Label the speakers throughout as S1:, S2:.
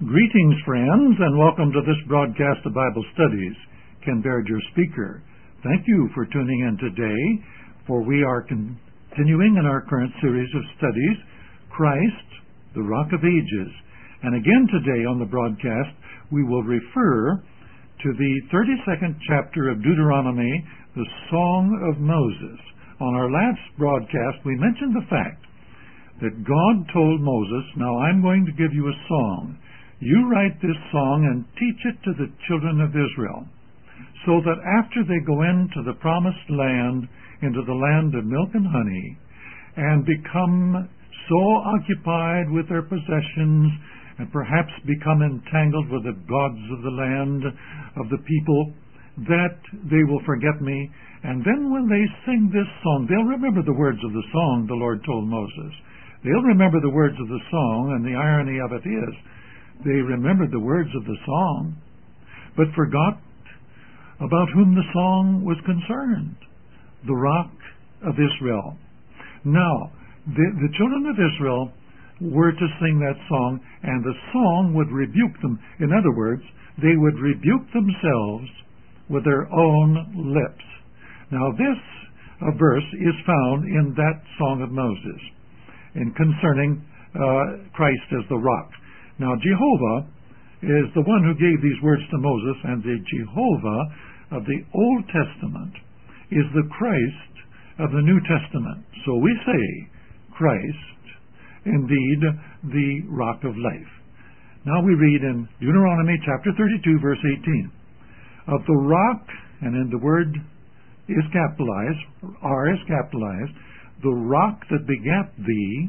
S1: Greetings, friends, and welcome to this broadcast of Bible Studies. Ken Baird, your speaker. Thank you for tuning in today, for we are continuing in our current series of studies, Christ, the Rock of Ages. And again today on the broadcast, we will refer to the 32nd chapter of Deuteronomy, the Song of Moses. On our last broadcast, we mentioned the fact that God told Moses, "Now I'm going to give you a song. You write this song and teach it to the children of Israel, so that after they go into the promised land, into the land of milk and honey, and become so occupied with their possessions, and perhaps become entangled with the gods of the land, of the people, that they will forget me. And then when they sing this song, they'll remember the words of the song," the Lord told Moses. They'll remember the words of the song, and the irony of it is, they remembered the words of the song, but forgot about whom the song was concerned, the Rock of Israel. Now, the children of Israel were to sing that song, and the song would rebuke them. In other words, they would rebuke themselves with their own lips. Now, this verse is found in that Song of Moses, and concerning Christ as the rock. Now, Jehovah is the one who gave these words to Moses, and the Jehovah of the Old Testament is the Christ of the New Testament. So we say, Christ, indeed, the rock of life. Now we read in Deuteronomy chapter 32, verse 18, "Of the rock," and in the word is capitalized, R is capitalized, "the rock that begat thee,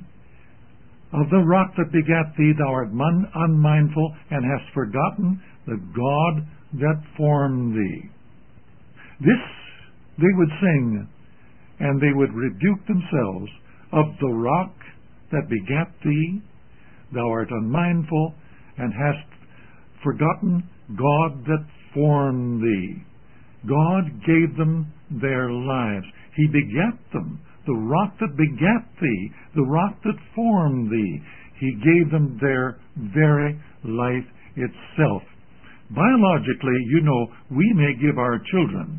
S1: of the rock that begat thee, thou art unmindful, and hast forgotten the God that formed thee." This they would sing, and they would rebuke themselves. "Of the rock that begat thee, thou art unmindful, and hast forgotten God that formed thee." God gave them their lives. He begat them. The rock that begat thee, the rock that formed thee. He gave them their very life itself. Biologically, we may give our children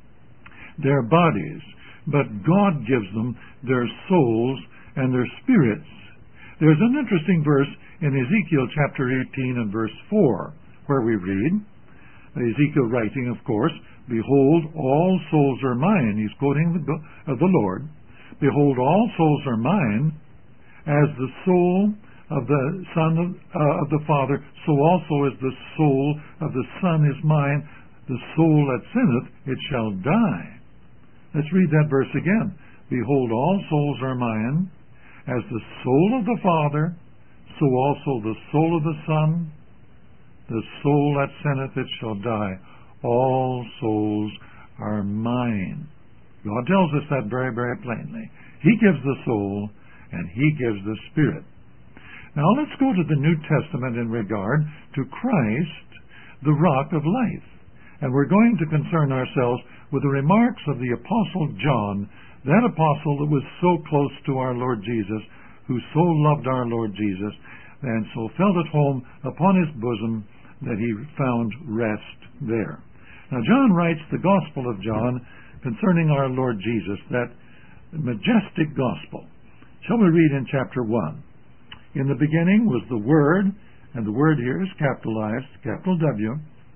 S1: their bodies, but God gives them their souls and their spirits. There's an interesting verse in Ezekiel chapter 18 and verse 4, where we read, Ezekiel writing, of course, "Behold, all souls are mine." He's quoting the Lord. "Behold, all souls are mine, as the soul of the Son of the Father, so also is the soul of the Son is mine. The soul that sinneth, it shall die." Let's read that verse again. "Behold, all souls are mine, as the soul of the Father, so also the soul of the Son. The soul that sinneth, it shall die. All souls are mine." God tells us that very, very plainly. He gives the soul, and He gives the spirit. Now let's go to the New Testament in regard to Christ, the rock of life. And we're going to concern ourselves with the remarks of the Apostle John, that apostle that was so close to our Lord Jesus, who so loved our Lord Jesus, and so felt at home upon his bosom that he found rest there. Now John writes the Gospel of John concerning our Lord Jesus, that majestic gospel. Shall we read in chapter 1? "In the beginning was the Word," and the word here is capitalized, capital W.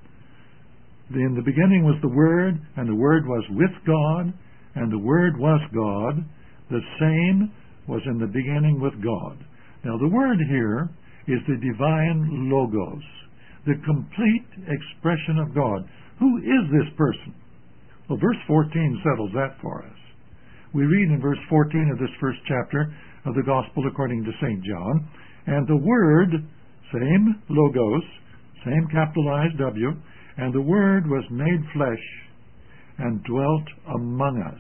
S1: "In the beginning was the Word, and the Word was with God, and the Word was God. The same was in the beginning with God." Now the word here is the divine Logos, the complete expression of God. Who is this person? Well, verse 14 settles that for us. We read in verse 14 of this first chapter of the Gospel according to St. John, "And the Word," same Logos, same capitalized W, "and the Word was made flesh and dwelt among us."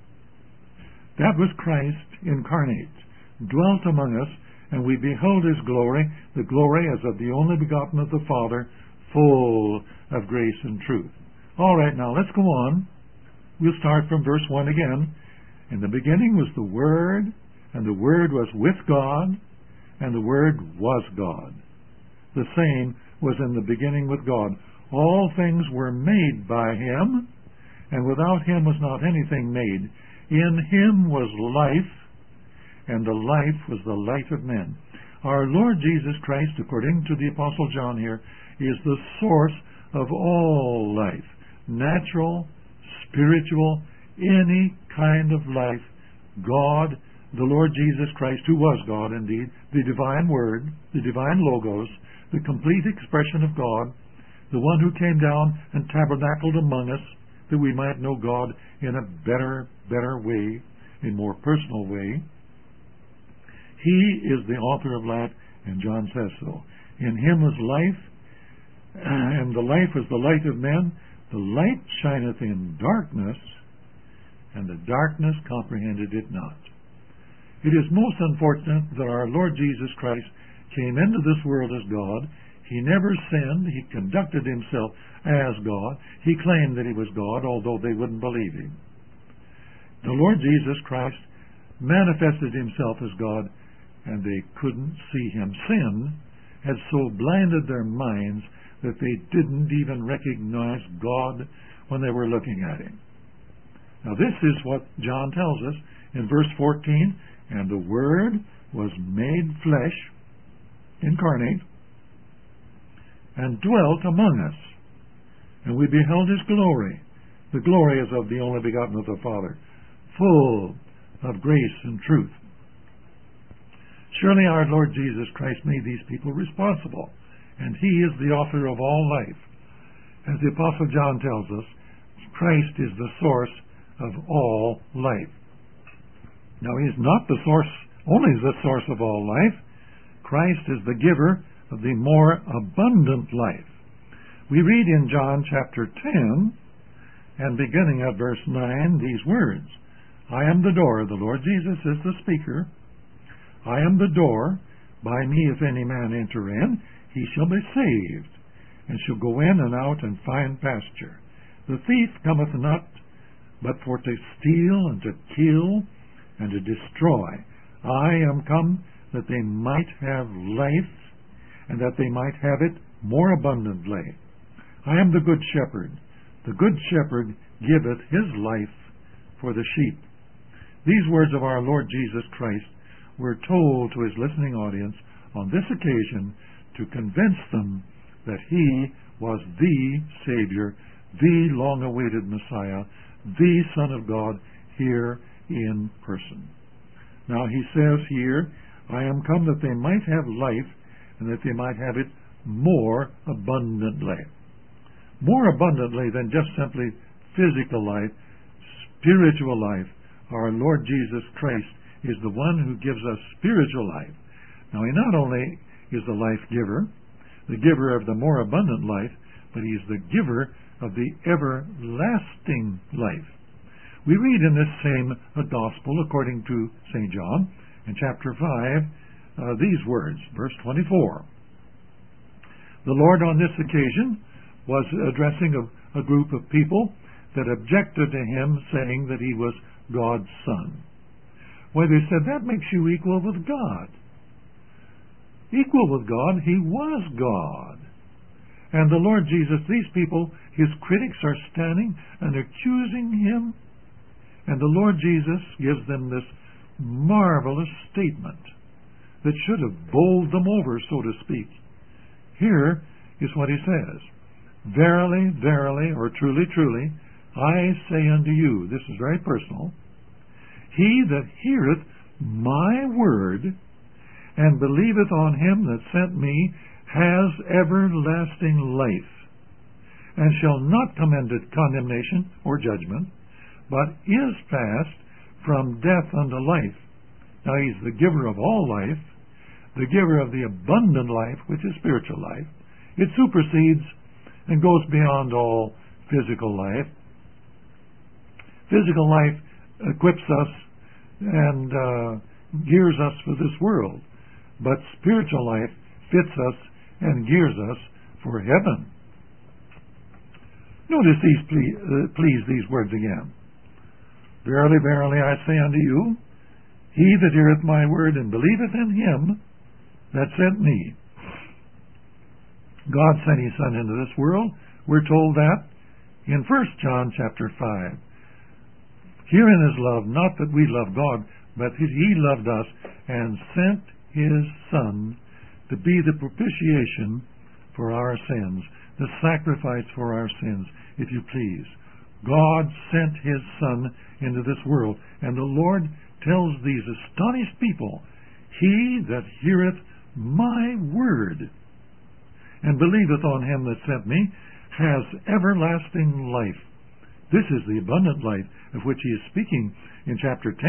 S1: That was Christ incarnate, dwelt among us, and we beheld His glory, the glory as of the only begotten of the Father, full of grace and truth. All right, now let's go on. We'll start from verse 1 again. "In the beginning was the Word, and the Word was with God, and the Word was God." the same was in the beginning with God. All things were made by him, and without him was not anything made. In him was life, and the life was the light of men. Our Lord Jesus Christ, according to the Apostle John here, is the source of all life. Natural, spiritual, any kind of life. God, the Lord Jesus Christ, who was God indeed, the divine Word, the divine Logos, the complete expression of God, the one who came down and tabernacled among us, that we might know God in a better way, a more personal way. He is the author of life, and John says so. In him was life, and the life was the light of men. The light shineth in darkness, and the darkness comprehended it not. It is most unfortunate that our Lord Jesus Christ came into this world as God. He never sinned. He conducted himself as God. He claimed that he was God, although they wouldn't believe him. The Lord Jesus Christ manifested himself as God, and they couldn't see him. Sin had so blinded their minds that they didn't even recognize God when they were looking at him. Now this is what John tells us in verse 14, and the Word was made flesh, incarnate, and dwelt among us, and we beheld his glory. The glory is of the only begotten of the Father, full of grace and truth. Surely our Lord Jesus Christ made these people responsible, and he is the author of all life. As the Apostle John tells us, Christ is the source of all life. Now, he is not the source, only the source of all life. Christ is the giver of the more abundant life. We read in John chapter 10, and beginning at verse 9, these words, I am the door. The Lord Jesus is the speaker. I am the door. By me if any man enter in, he shall be saved, and shall go in and out and find pasture. The thief cometh not, but for to steal and to kill and to destroy. I am come that they might have life, and that they might have it more abundantly. I am the good shepherd. The good shepherd giveth his life for the sheep. These words of our Lord Jesus Christ were told to his listening audience on this occasion to convince them that he was the Savior, the long-awaited Messiah, the Son of God here in person. Now he says here, I am come that they might have life, and that they might have it more abundantly. More abundantly than just simply physical life, spiritual life. Our Lord Jesus Christ is the one who gives us spiritual life. Now, he not only is the life giver, the giver of the more abundant life, but he is the giver of the everlasting life. We read in this same gospel, according to St. John, in chapter 5, these words, verse 24. The Lord on this occasion was addressing a group of people that objected to him, saying that he was God's Son. Well, they said, that makes you equal with God. Equal with God, he was God. And the Lord Jesus, these people, his critics are standing and accusing him. And the Lord Jesus gives them this marvelous statement that should have bowled them over, so to speak. Here is what he says. Verily, verily, or truly, truly, I say unto you, this is very personal, he that heareth my word and believeth on him that sent me has everlasting life, and shall not come into condemnation or judgment, but is passed from death unto life. Now he's the giver of all life, the giver of the abundant life, which is spiritual life. It supersedes and goes beyond all physical life. Physical life equips us and gears us for this world, but spiritual life fits us and gears us for heaven. Notice please these words again. Verily, verily, I say unto you, he that heareth my word and believeth in him that sent me God sent His Son into this world. We're told that in 1 John chapter 5. Herein is love, not that we love God, but that He loved us and sent His Son to be the propitiation for our sins, the sacrifice for our sins, if you please. God sent His Son into this world, and the Lord tells these astonished people, He that heareth my word and believeth on Him that sent me has everlasting life. This is the abundant life of which He is speaking in chapter 10.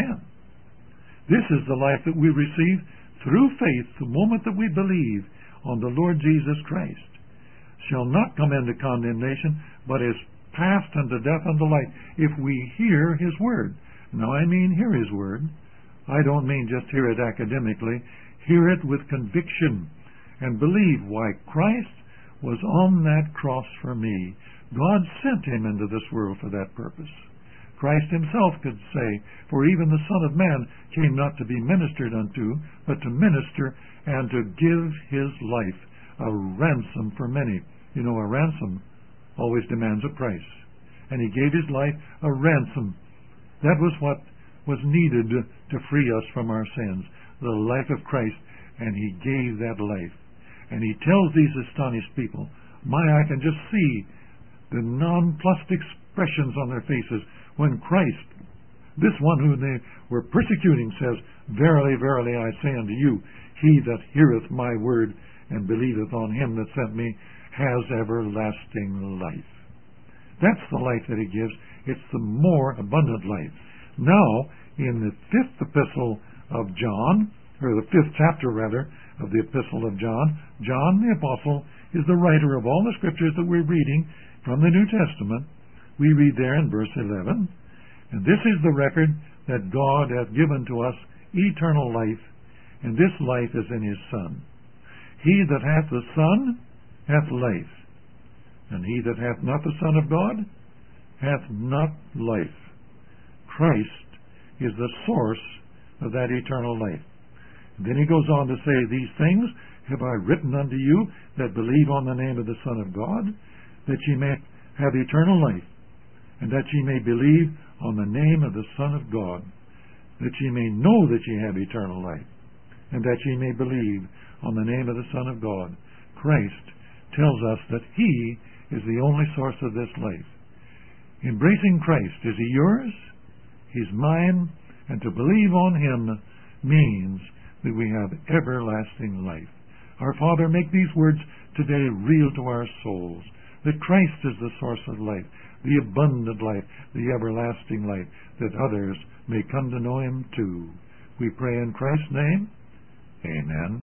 S1: This is the life that we receive through faith the moment that we believe on the Lord Jesus Christ. Shall not come into condemnation, but is passed unto death unto life, if we hear His word. Now I mean hear His word. I don't mean just hear it academically. Hear it with conviction and believe why Christ was on that cross for me. God sent Him into this world for that purpose. Christ Himself could say, For even the Son of Man came not to be ministered unto, but to minister and to give His life a ransom for many. You know, a ransom always demands a price. And He gave His life a ransom. That was what was needed to free us from our sins, the life of Christ, and He gave that life. And He tells these astonished people, I can just see the nonplussed expressions on their faces when Christ, this one whom they were persecuting, says, Verily, verily, I say unto you, he that heareth my word and believeth on Him that sent me has everlasting life. That's the life that He gives. It's the more abundant life. Now, in the 5th epistle of John, or the 5th chapter rather, of the epistle of John, John the apostle is the writer of all the scriptures that we're reading from the New Testament. We read there in verse 11, And this is the record that God hath given to us eternal life, and this life is in His Son. He that hath the Son hath life, and he that hath not the Son of God hath not life. Christ is the source of that eternal life. And then He goes on to say, These things have I written unto you that believe on the name of the Son of God, that ye may have eternal life, and that ye may believe on the name of the Son of God, that ye may know that ye have eternal life, and that ye may believe on the name of the Son of God. Christ tells us that He is the only source of this life. Embracing Christ, is He yours? He's mine, and to believe on Him means that we have everlasting life. Our Father, make these words today real to our souls, that Christ is the source of life, the abundant life, the everlasting life, that others may come to know Him too. We pray in Christ's name. Amen.